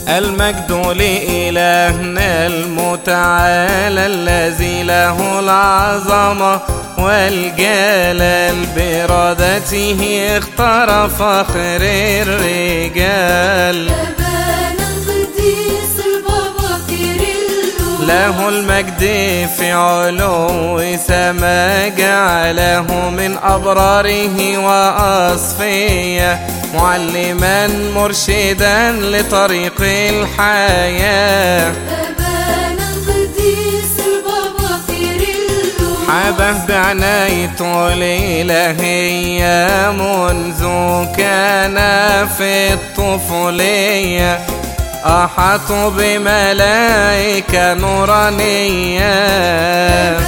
المجد لإلهنا المتعالى الذي له العظمة والجلال، بإرادته اختار فخر الرجال. له المجد في علو سما، جعله من أبراره وأصفية، معلما مرشدا لطريق الحياة. حبه بعنايته الإلهية منذ كان في الطفولية، أحاطوا بملائكة نورانية.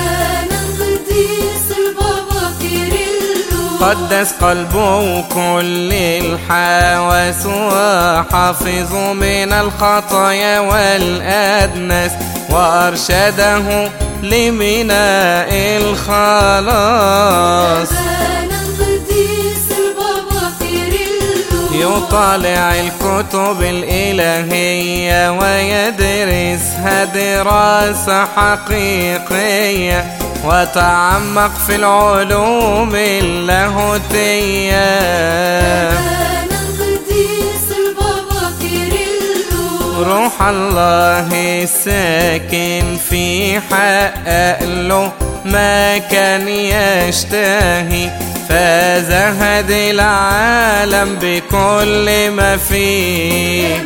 قدس قلبه كل الحواس، وحفظ من الخطايا والأدناس، وأرشده لميناء الخلاص. يطالع الكتب الإلهية ويدرسها دراسة حقيقية، وتعمق في العلوم اللاهوتية. روح الله الساكن في حقق له ما كان يشتهي، فزهد العالم بكل ما فيه.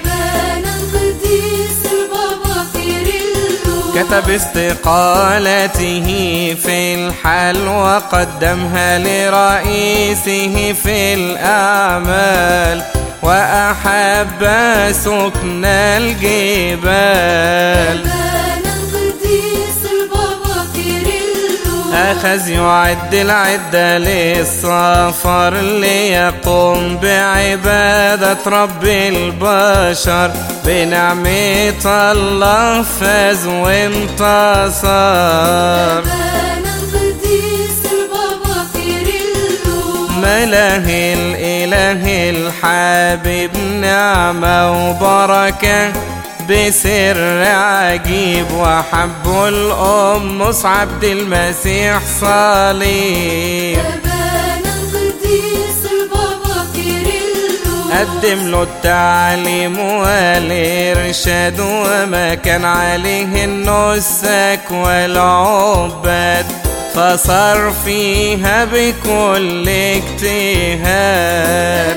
كتب استقالته في الحال، وقدمها لرئيسه في الأعمال، وأحب سكن الجبال. أخذ يعد العدة للسفر، ليقوم بعبادة رب البشر، بنعمة الله فاز وانتصر. ملاه الإله الحبيب نعمة وبركة بسر عجيب، وحب الأم عبد المسيح صليب. قدم له التعليم والإرشاد، وما كان عليه النسك والعباد، فصار فيها بكل اجتهاد.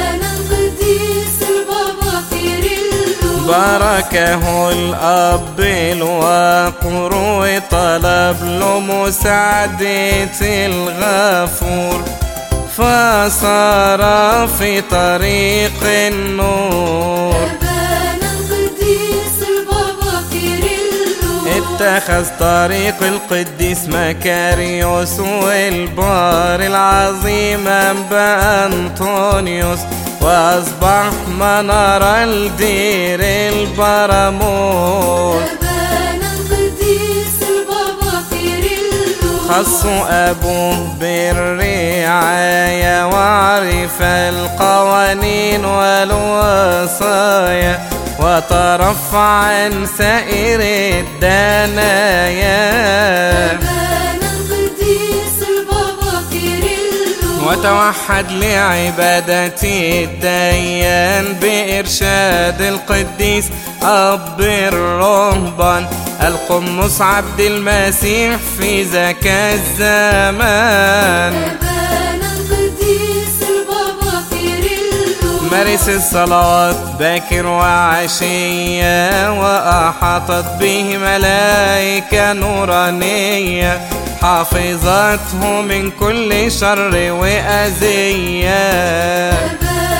باركه الأب الوقور، وطلب له مساعدة الغفور، فصار في طريق النور. اتخذ طريق القديس مكاريوس، والبار العظيم أنبا أنطونيوس، وأصبح منارا لدير البراموس. خصوا أبوه بالرعاية، وعرف القوانين والوصايا، وترفع عن سائر الدنايا. وتوحد لعبادة الديان، بإرشاد القديس أب الرهبان، القمص عبد المسيح في ذاك الزمان. مارس الصلاة باكر وعشية، وأحاطت به ملائكة نورانية، حافظته من كل شر وأذية.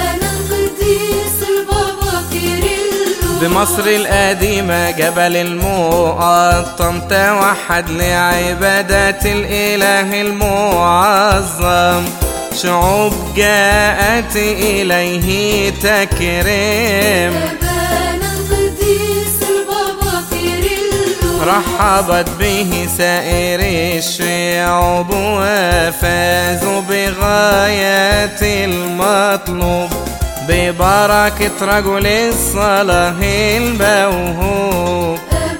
بمصر القديمة جبل المقطم، توحد لعبادة الإله المعظم، شعوب جاءت إليه تكرم. رحبت به سائر الشعوب، وفازوا بغاية المطلوب، ببركة رجل الصلاة الموهوب.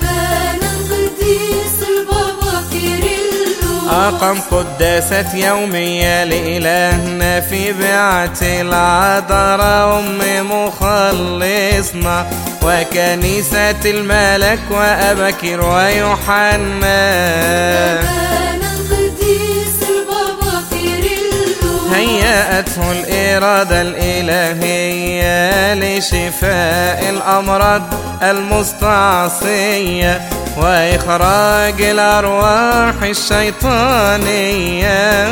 أقام قداسات يومية لإلهنا في بيعة العذراء أم مخلصنا، وكنيسة الملك وأباكر ويوحنا هيأته الإرادة الإلهية لشفاء الأمراض المستعصية وإخراج الأرواح الشيطانية.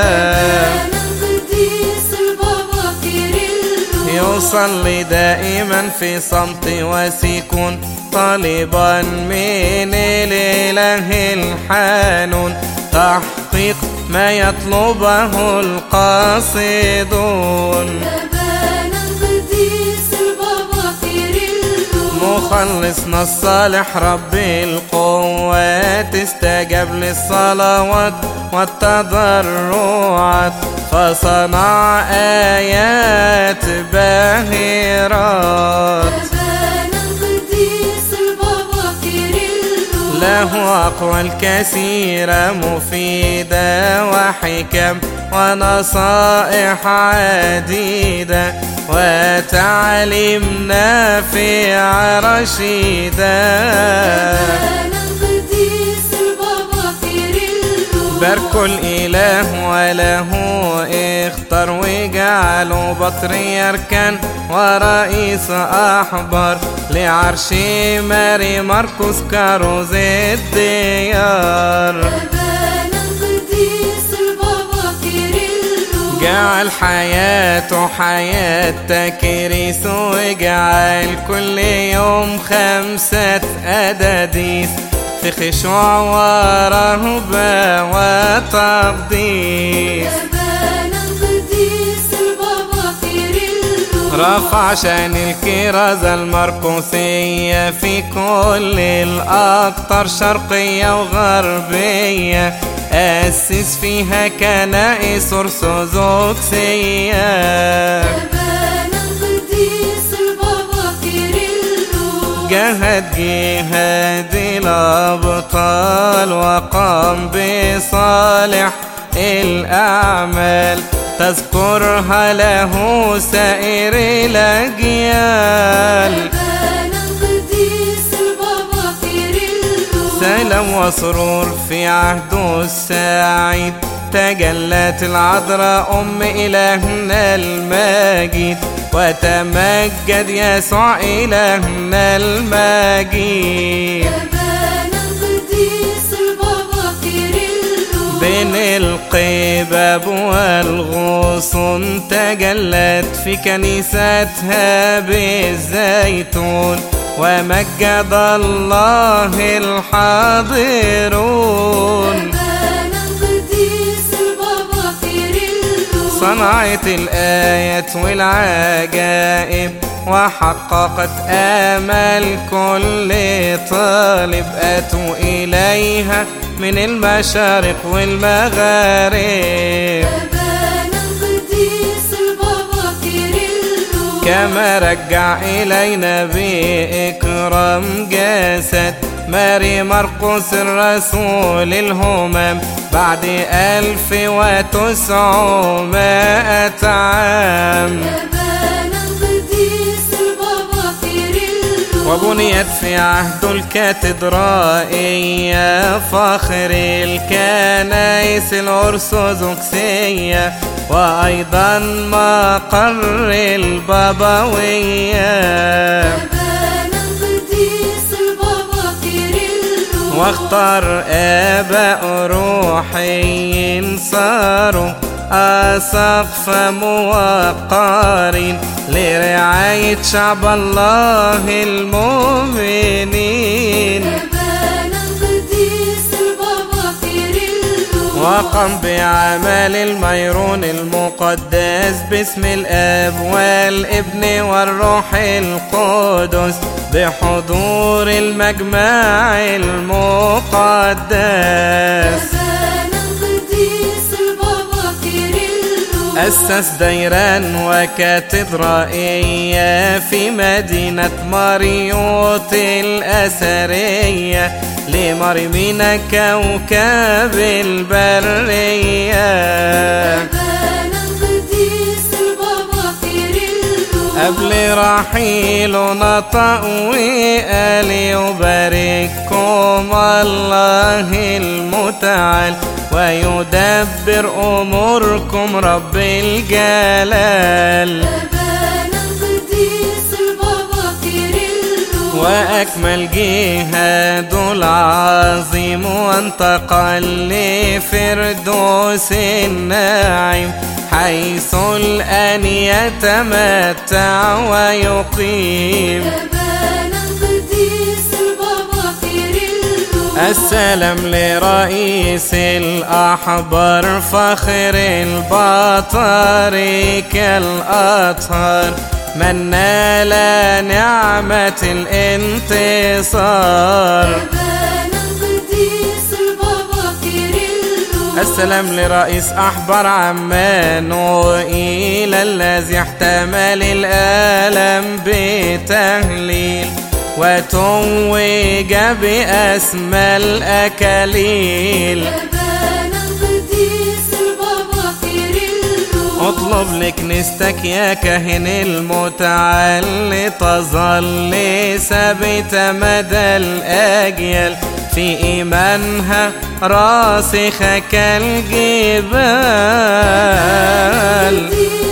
يصلي دائما في صمت وسكون طالبا من الإله الحانون تحقيق ما يطلبه القاصدون. مخلصنا الصالح رب القوات استجاب للصلوات والتضرعات فصنع آيات باهرات. له أقوال كثيرة مفيدة وحكم ونصائح عديدة وتعليم نافع رشيدا. بارك الإله وله اختار وجعله بطريركا ورئيس أحبار لعرش ماري مرقس كاروز الديار. جعل حياته حياة تكريس وجعل كل يوم 5 أداديس في خشوع ورهبة وتقديس. رفع شان الكرازة المرقسية في كل الأقطار شرقية وغربية أسس فيها كنائس أرثوذكسية. جهد جهاد الأبطال وقام بصالح الأعمال تذكرها له سائر الأجيال. سلام وسرور في عهده السعيد تجلت العذراء أم إلهنا المجيد وتمجد يسوع إلهنا المجيد. بين القباب والغصون تجلت في كنيستها بالزيتون ومجد الله الحاضرون. صنعت الآيات والعجائب وحققت آمال كل طالب أتوا إليها من المشارق والمغارب. كما رجع إلينا بإكرام جسد ماري مرقس الرسول الهمام بعد 1900 عام. وبنيت في عهد الكاتدرائية فخر الكنائس الأرثوذكسية وأيضا مقر البابوية. واختار آباء روحيين صاروا أسقف موقرين لرعاية شعب الله المؤمنين. وقام بعمل الميرون المقدس باسم الآب والابن والروح القدس بحضور المجمع المقدس. أسس ديرا وكاتدرائية في مدينة مريوط الأثرية لمريمين كوكب البرية. قبل رحيلنا طأوي قال يبارككم الله المتعال ويدبر أموركم رب الجلال. وأكمل جهاد العظيم وانتقل لفردوس النعيم حيث الآن يتمتع ويقيم. السلام لرئيس الأحبار فخر البطاركة الأطهار من نال نعمة الانتصار. السلام لرئيس أحبار عمانوئيل الذي احتمل الآلام بتهليل وتوج بأسمى الأكاليل. اطلب لكنيستك يا كاهن المتعال تظل ثابتة مدى الأجيال في إيمانها راسخة كالجبال.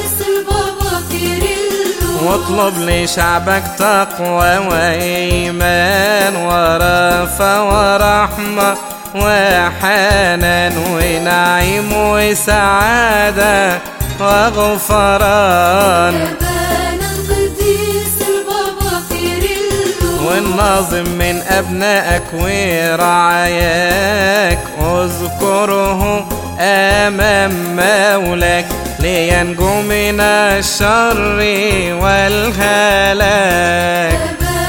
واطلب لشعبك تقوى وإيمان ورأفة ورحمة وحنان ونعيم وسعادة وغفران. والناظم من أبنائك ورعاياك اذكره أمام مولاك لينجو من الشر والهلاك.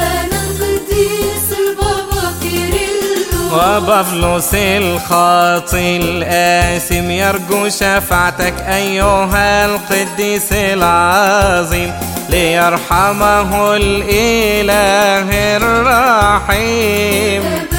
وبفلس الخاطي الآثم يرجو شفاعتك أيها القديس العظيم ليرحمه الإله الرحيم.